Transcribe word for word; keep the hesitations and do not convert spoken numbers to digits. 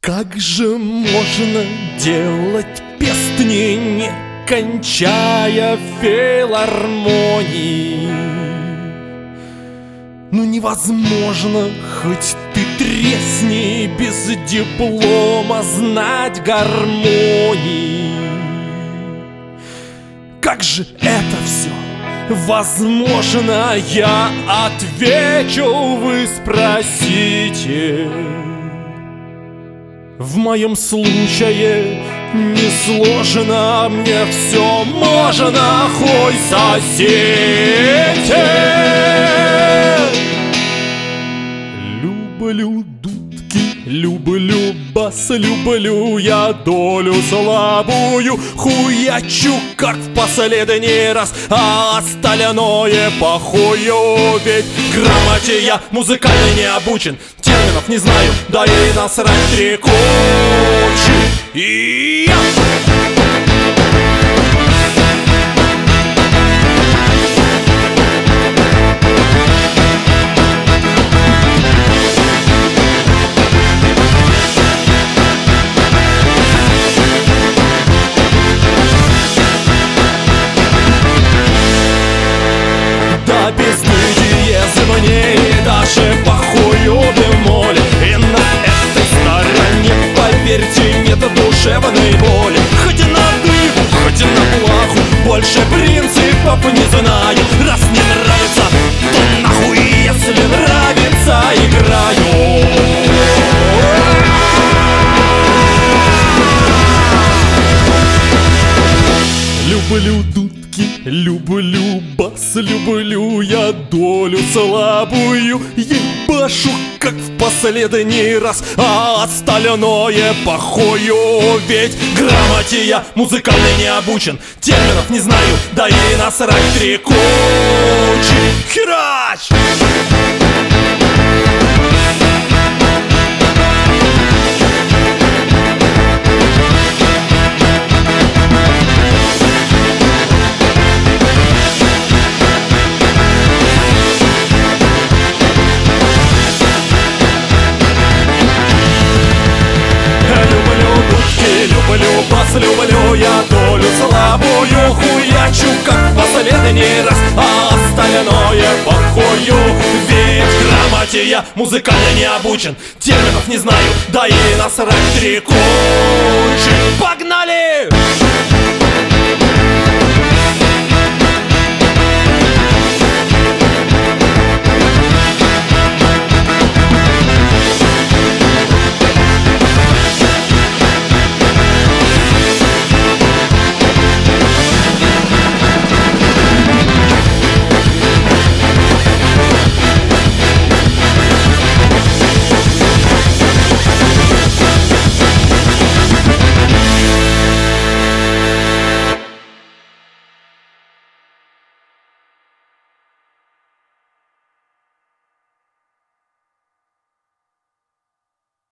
Как же можно делать песни, не кончая филармонии? Ну невозможно, хоть ты тресни, без диплома знать гармонии. Как же это все возможно? Я отвечу, вы спросите. В моем случае несложно, мне все можно, хуй сосите. Люблю дудки, люблю бас, люблю я долю слабую. Хуячу, как в последний раз, а остальное похую. Ведь грамоте я музыкально не обучен, терминов не знаю, да и насрать три кучи. И я... Мне и даже похую бемоль. И на этой стороне, поверьте, нет душевной боли. Хоть на дыбу, хоть на плаху, больше принципов не знаю. Раз не нравится, то нахуй, если нравится, играю. Люблю дудки, люблю бас, люблю я долю слабую. Ебашу, как в последний раз, а остальное похую. Ведь грамоте я музыкально не обучен, терминов не знаю, да и насрать три кучи. Херач! Люблю бас, люблю я долю слабую. Хуячу, как в последний раз, а остальное похую. Ведь грамоте я музыкально не обучен, терминов не знаю, да и насрать три кучи. Погнали!